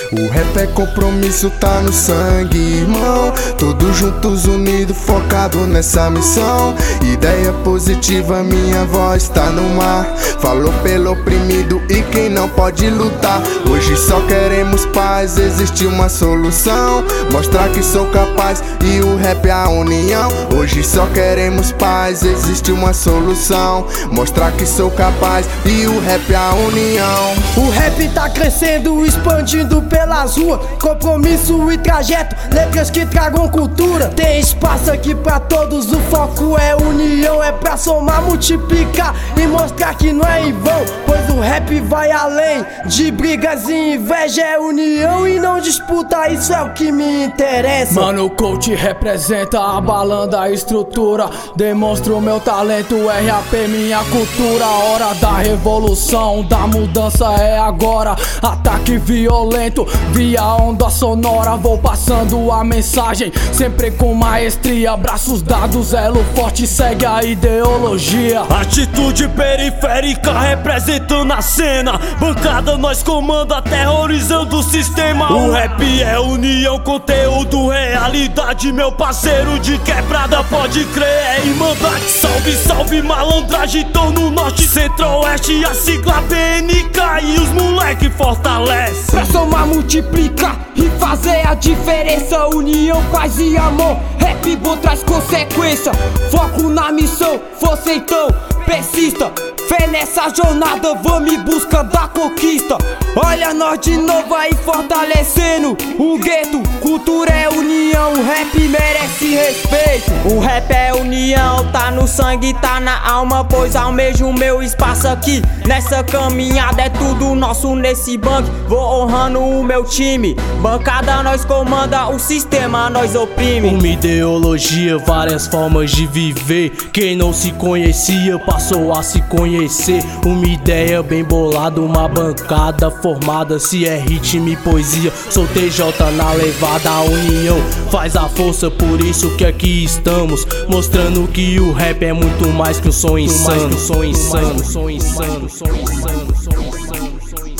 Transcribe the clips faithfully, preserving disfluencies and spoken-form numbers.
O rap é compromisso, tá no sangue, irmão. Todos juntos, unidos, focados nessa missão. Ideia positiva, minha voz tá no mar. Falou pelo oprimido e quem não pode lutar. Hoje só queremos paz, existe uma solução. Mostrar que sou capaz e o rap é a união. Hoje só queremos paz, existe uma solução. Mostrar que sou capaz e o rap é a união. O rap tá crescendo, expandindo pelas ruas. Compromisso e trajeto, letras que tragam cultura. Tem espaço aqui pra todos, o foco é união. É pra somar, multiplicar e mostrar que não é em vão. Pois o rap vai além de brigas e inveja. É união e não disputa, isso é o que me interessa. Mano, o coach representa, abalando a estrutura. Demonstra o meu talento, R A P minha cultura. Hora da revolução, da mudança é agora. Ataque violento, via onda sonora. Vou passando a mensagem, sempre com maestria. Braços dados, elo forte, segue a ideologia. Atitude periférica, representando a cena. Bancada nós comanda, aterrorizando o sistema. O rap é união, conteúdo, realidade. Meu parceiro de quebrada, pode crer, é irmandade. Salve, salve malandragem, tô no norte, centro-oeste. A sigla B N K e os moleque fortalece. Pra somar, multiplicar e fazer a diferença. União, paz e amor, rap bom traz consequência. Foco na missão, força então, persista. Fé nessa jornada, vamos em busca da conquista. Olha nós de novo aí fortalecendo o gueto. Cultura é união, o rap merece respeito. O rap é união, tá no sangue, tá na alma. Pois almejo o meu espaço aqui. Nessa caminhada é tudo nosso nesse banco. Vou honrando o meu time. Bancada nós comanda, o sistema nós oprime. Uma ideologia, várias formas de viver. Quem não se conhecia passou a se conhecer. Uma ideia bem bolada, uma bancada formada. Se é ritmo e poesia, sou T J na levada. A união faz a força, por isso que aqui estamos. Mostrando que o rap é muito mais que um som insano. Som insano, som insano, som insano, som insano.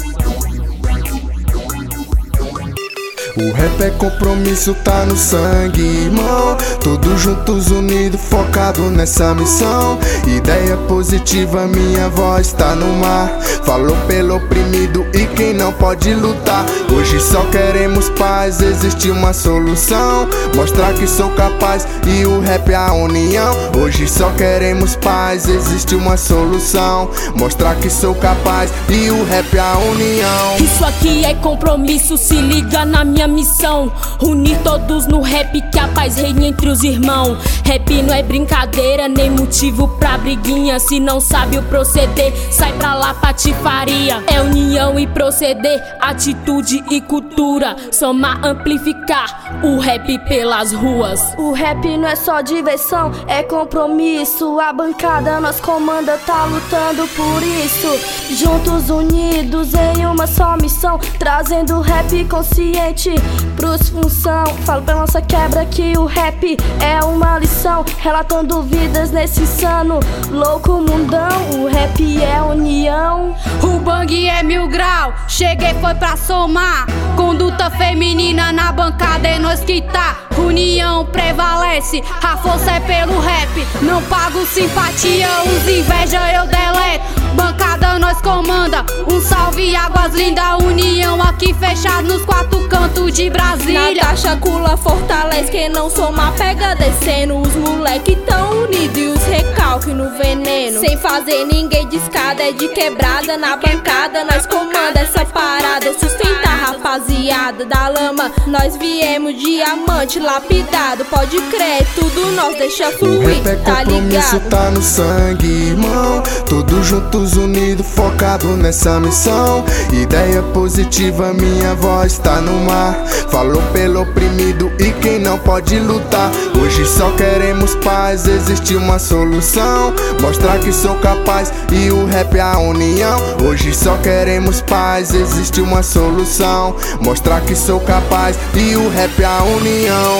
O rap é compromisso, tá no sangue, irmão. Todos juntos, unidos, focados nessa missão. Ideia positiva, minha voz tá no mar. Falou pelo oprimido e quem não pode lutar. Hoje só queremos paz, existe uma solução. Mostrar que sou capaz e o rap é a união. Hoje só queremos paz, existe uma solução. Mostrar que sou capaz e o rap é a união. Isso aqui é compromisso, se liga na minha missão. Unir todos no rap, que a paz reine entre os irmãos. Rap não é brincadeira, nem motivo pra briguinha. Se não sabe o proceder, sai pra lá patifaria. É união e proceder, atitude e cultura. Somar, amplificar o rap pelas ruas. O rap não é só diversão, é compromisso. A bancada nós comanda, tá lutando por isso. Juntos, unidos em uma só missão. Trazendo rap consciente pros função. Falo pra nossa quebra que o rap é uma lição. Relatando vidas nesse insano, louco mundão. O rap é união. O bang é mil grau, cheguei foi pra somar. Conduta feminina na bancada é nós que tá. União prevalece, a força é pelo rap. Não pago simpatia, os inveja eu deleto. Bancada nós comanda, um salve águas lindas. União aqui fechado nos quatro cantos de Brasília. Natasha Cula fortalece, quem não soma pega descendo. Os moleque tão unidos e os recalque no veneno. Sem fazer ninguém de escada, é de quebrada. Na bancada nós comanda essa parada. Sustenta a rapaziada da lama. Nós viemos diamante lapidado. Pode crer, tudo nós deixa fluir, o rap é tá compromisso, ligado? tá no sangue, irmão. Todos juntos, unidos, focados nessa missão. Ideia positiva, minha voz tá no mar. Falou pelo oprimido e quem não pode lutar. Hoje só queremos paz, existe uma solução. Mostrar que sou capaz e o rap é a união. Hoje só queremos paz, existe uma solução. Mostrar que sou capaz e o rap é a união.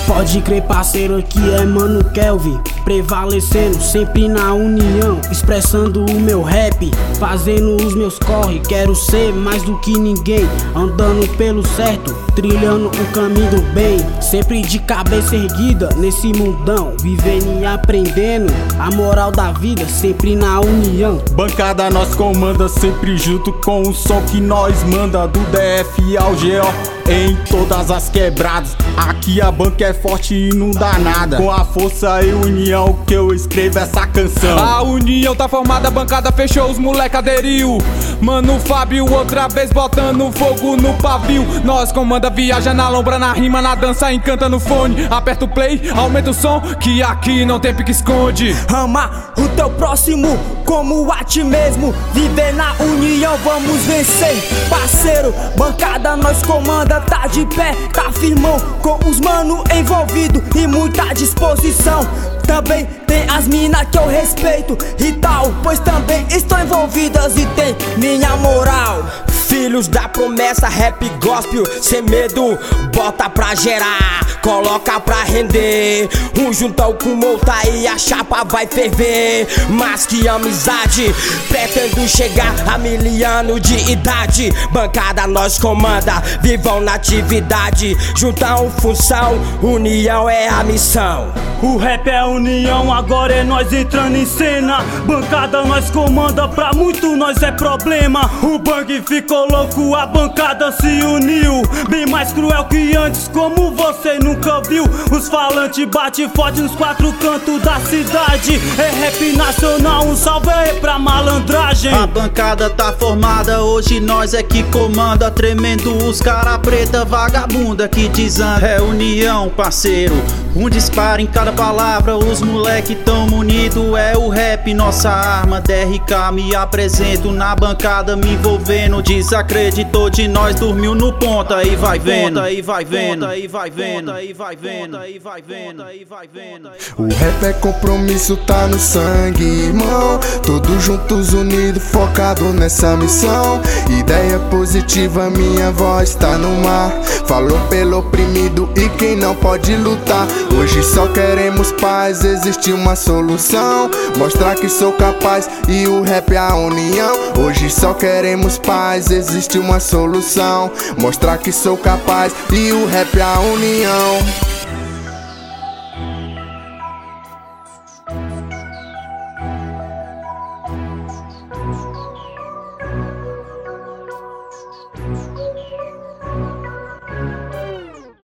Pode crer, parceiro, aqui é Mano Kelvin, prevalecendo sempre na união, expressando o meu rap, fazendo os meus corre. Quero ser mais do que ninguém, andando pelo certo, trilhando o caminho do bem, sempre de cabeça erguida nesse mundão, vivendo e aprendendo a moral da vida, sempre na união. Bancada nós comanda, sempre junto com o som que nós manda, do D F ao G O em todas as quebradas. Aqui a banca é forte e não dá nada, com a força e união que eu escrevo essa canção. A união tá formada, a bancada fechou, os moleque aderiu. Mano Fábio outra vez botando fogo no pavio. Nós comanda, viaja na lombra, na rima, na dança, encanta no fone. Aperta o play, aumenta o som, que aqui não tem pique esconde. Ama o teu próximo como a ti mesmo, viver na união, vamos vencer. Parceiro, bancada nós comanda, tá de pé, tá firmão, com os mano envolvido e muita disposição. Também tem as mina que eu respeito e tal, pois também estão envolvidas e tem minha moral. Filhos da promessa, rap gospel, sem medo, bota pra gerar, coloca pra render. Um juntão com outra e a chapa vai ferver. Mas que amizade, pretendo chegar a mil anos de idade. Bancada nós comanda, vivam na atividade. Juntão, função, união é a missão. O rap é união, agora é nós entrando em cena. Bancada nós comanda, pra muito nós é problema. O bang ficou louco, a bancada se uniu, bem mais cruel que antes, como você nunca viu. Os falantes bate forte nos quatro cantos da cidade. É rap nacional, um salve aí pra malandragem. A bancada tá formada, hoje nós é que comanda, tremendo os cara preta vagabunda que desanda. É união, parceiro, um disparo em cada palavra, os moleque tão munido. É o rap, nossa arma, D R K me apresento na bancada, me envolvendo. Desacreditou de nós, dormiu no ponta, aí vai vendo, aí vai vendo, aí vai vendo, aí vai vendo, aí vai vendo, aí vai vendo. O rap é compromisso, tá no sangue, irmão. Todos juntos, unidos, focado nessa missão. Ideia positiva, minha voz tá no mar. Falou pelo oprimido e quem não pode lutar. Hoje só queremos paz, existe uma solução. Mostrar que sou capaz e o rap é a união. Hoje só queremos paz, existe uma solução. Mostrar que sou capaz e o rap é a união.